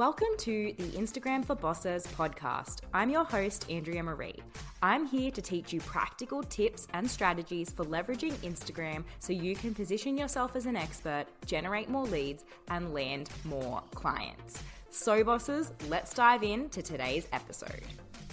Welcome to the Instagram for Bosses podcast. I'm your host, Andrea Marie. I'm here to teach you practical tips and strategies for leveraging Instagram so you can position yourself as an expert, generate more leads, and land more clients. So bosses, let's dive into today's episode.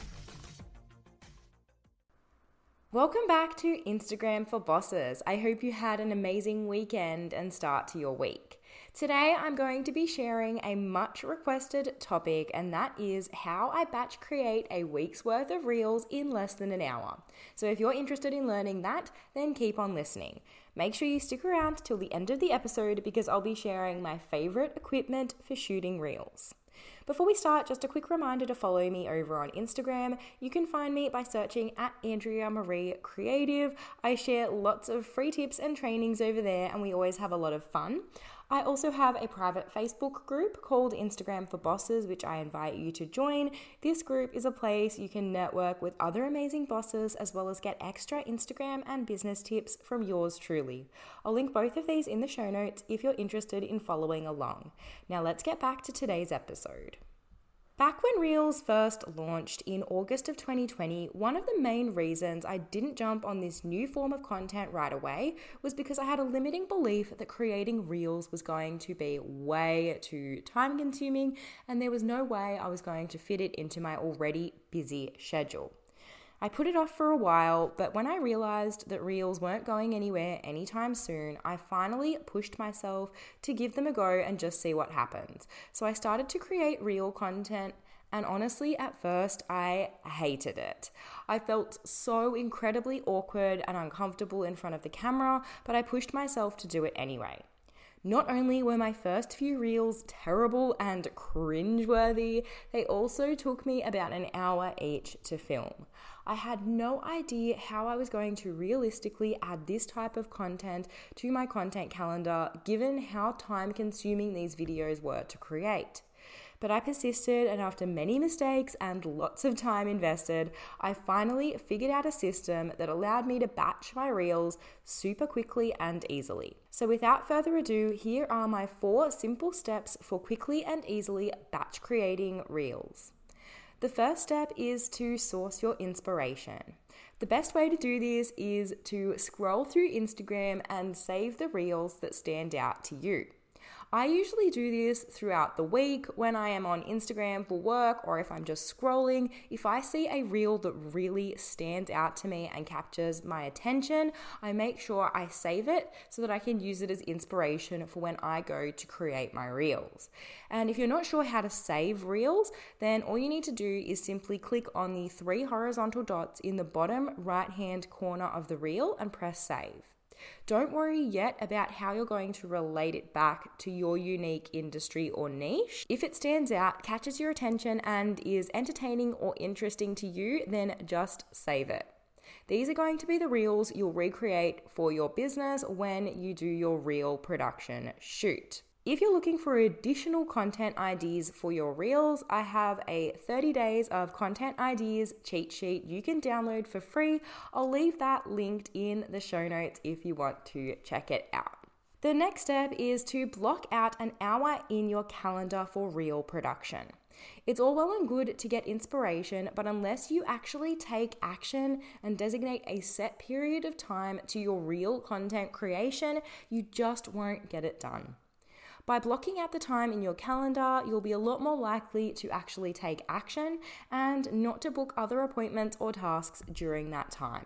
Welcome back to Instagram for Bosses. I hope you had an amazing weekend and start to your week. Today, I'm going to be sharing a much requested topic, and that is how I batch create a week's worth of reels in less than an hour. So if you're interested in learning that, then keep on listening. Make sure you stick around till the end of the episode because I'll be sharing my favorite equipment for shooting reels. Before we start, just a quick reminder to follow me over on Instagram. You can find me by searching at Andrea Marie Creative. I share lots of free tips and trainings over there, and we always have a lot of fun. I also have a private Facebook group called Instagram for Bosses, which I invite you to join. This group is a place you can network with other amazing bosses as well as get extra Instagram and business tips from yours truly. I'll link both of these in the show notes if you're interested in following along. Now let's get back to today's episode. Back when Reels first launched in August of 2020, one of the main reasons I didn't jump on this new form of content right away was because I had a limiting belief that creating Reels was going to be way too time consuming and there was no way I was going to fit it into my already busy schedule. I put it off for a while, but when I realized that Reels weren't going anywhere anytime soon, I finally pushed myself to give them a go and just see what happens. So I started to create Reel content, and honestly, at first, I hated it. I felt so incredibly awkward and uncomfortable in front of the camera, but I pushed myself to do it anyway. Not only were my first few reels terrible and cringeworthy, they also took me about an hour each to film. I had no idea how I was going to realistically add this type of content to my content calendar, given how time-consuming these videos were to create. But I persisted, and after many mistakes and lots of time invested, I finally figured out a system that allowed me to batch my reels super quickly and easily. So without further ado, here are my 4 simple steps for quickly and easily batch creating reels. The first step is to source your inspiration. The best way to do this is to scroll through Instagram and save the reels that stand out to you. I usually do this throughout the week when I am on Instagram for work or if I'm just scrolling. If I see a reel that really stands out to me and captures my attention, I make sure I save it so that I can use it as inspiration for when I go to create my reels. And if you're not sure how to save reels, then all you need to do is simply click on the 3 horizontal dots in the bottom right-hand corner of the reel and press save. Don't worry yet about how you're going to relate it back to your unique industry or niche. If it stands out, catches your attention, and is entertaining or interesting to you, then just save it. These are going to be the reels you'll recreate for your business when you do your reel production shoot. If you're looking for additional content ideas for your reels, I have a 30 days of content ideas cheat sheet you can download for free. I'll leave that linked in the show notes if you want to check it out. The next step is to block out an hour in your calendar for reel production. It's all well and good to get inspiration, but unless you actually take action and designate a set period of time to your reel content creation, you just won't get it done. By blocking out the time in your calendar, you'll be a lot more likely to actually take action and not to book other appointments or tasks during that time.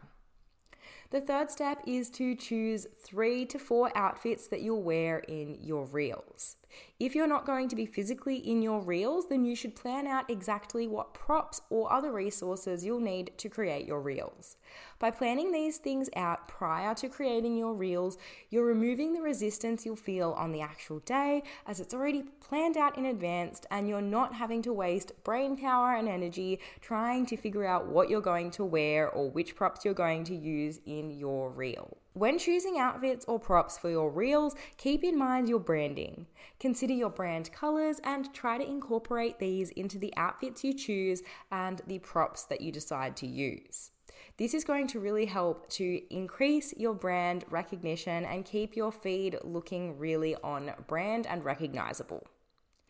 The third step is to choose 3 to 4 outfits that you'll wear in your reels. If you're not going to be physically in your reels, then you should plan out exactly what props or other resources you'll need to create your reels. By planning these things out prior to creating your reels, you're removing the resistance you'll feel on the actual day as it's already planned out in advance, and you're not having to waste brain power and energy trying to figure out what you're going to wear or which props you're going to use in your reel. When choosing outfits or props for your reels, keep in mind your branding. Consider your brand colors and try to incorporate these into the outfits you choose and the props that you decide to use. This is going to really help to increase your brand recognition and keep your feed looking really on brand and recognizable.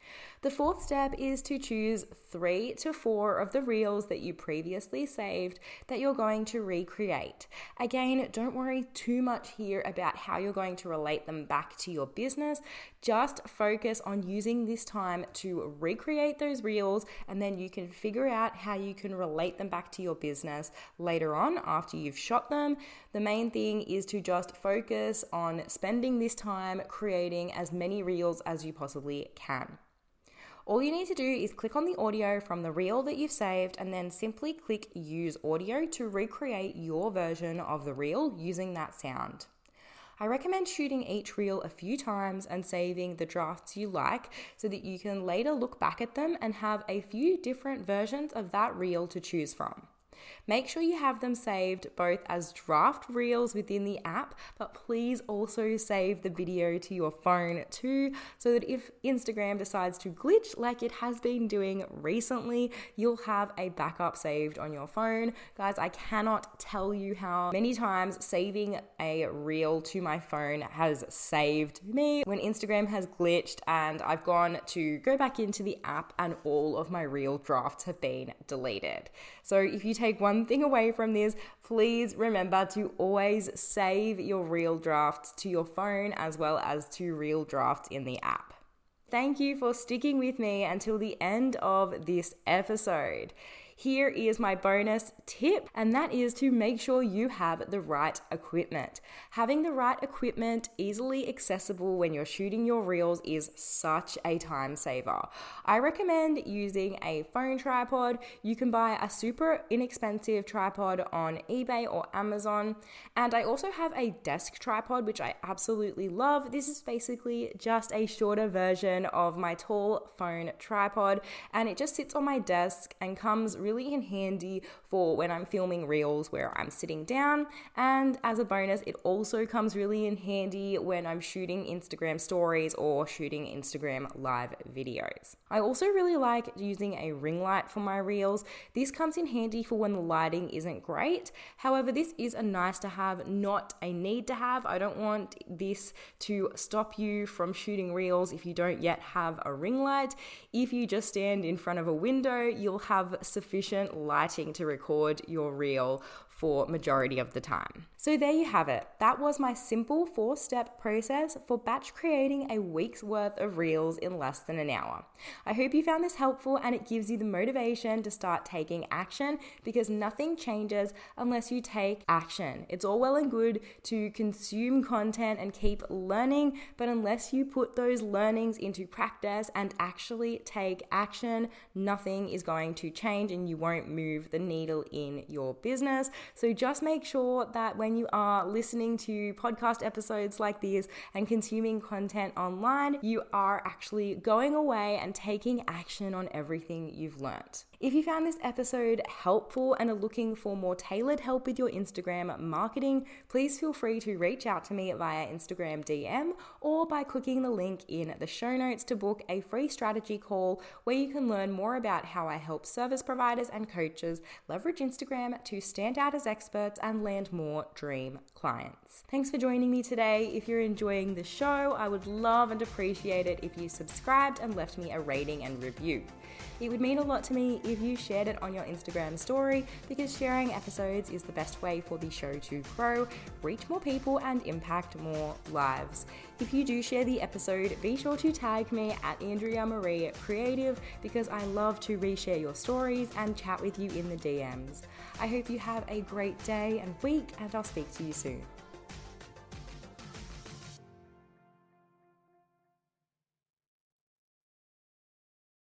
The fourth step is to choose 3 to 4 of the reels that you previously saved that you're going to recreate. Again, don't worry too much here about how you're going to relate them back to your business. Just focus on using this time to recreate those reels, and then you can figure out how you can relate them back to your business later on after you've shot them. The main thing is to just focus on spending this time creating as many reels as you possibly can. All you need to do is click on the audio from the reel that you've saved and then simply click Use Audio to recreate your version of the reel using that sound. I recommend shooting each reel a few times and saving the drafts you like so that you can later look back at them and have a few different versions of that reel to choose from. Make sure you have them saved both as draft reels within the app, but please also save the video to your phone too, so that if Instagram decides to glitch like it has been doing recently, you'll have a backup saved on your phone. Guys, I cannot tell you how many times saving a reel to my phone has saved me when Instagram has glitched and I've gone to go back into the app and all of my reel drafts have been deleted. So if you take one thing away from this, please remember to always save your reel drafts to your phone as well as to reel drafts in the app. Thank you for sticking with me until the end of this episode. Here is my bonus tip, and that is to make sure you have the right equipment. Having the right equipment easily accessible when you're shooting your reels is such a time saver. I recommend using a phone tripod. You can buy a super inexpensive tripod on eBay or Amazon. And I also have a desk tripod, which I absolutely love. This is basically just a shorter version of my tall phone tripod, and it just sits on my desk and comes really in handy for when I'm filming reels where I'm sitting down. And as a bonus, it also comes really in handy when I'm shooting Instagram stories or shooting Instagram live videos. I also really like using a ring light for my reels. This comes in handy for when the lighting isn't great. However, this is a nice to have, not a need to have. I don't want this to stop you from shooting reels if you don't yet have a ring light. If you just stand in front of a window, you'll have sufficient lighting to record your reel for majority of the time. So there you have it. That was my simple 4-step process for batch creating a week's worth of reels in less than an hour. I hope you found this helpful and it gives you the motivation to start taking action, because nothing changes unless you take action. It's all well and good to consume content and keep learning, but unless you put those learnings into practice and actually take action, nothing is going to change and you won't move the needle in your business. So just make sure that when you are listening to podcast episodes like this and consuming content online, you are actually going away and taking action on everything you've learnt. If you found this episode helpful and are looking for more tailored help with your Instagram marketing, please feel free to reach out to me via Instagram DM or by clicking the link in the show notes to book a free strategy call where you can learn more about how I help service providers and coaches leverage Instagram to stand out as experts and land more dream clients. Thanks for joining me today. If you're enjoying the show, I would love and appreciate it if you subscribed and left me a rating and review. It would mean a lot to me if you shared it on your Instagram story, because sharing episodes is the best way for the show to grow, reach more people, and impact more lives. If you do share the episode, be sure to tag me at Andrea Marie Creative, because I love to reshare your stories and chat with you in the DMs. I hope you have a great day and week, and I'll speak to you soon.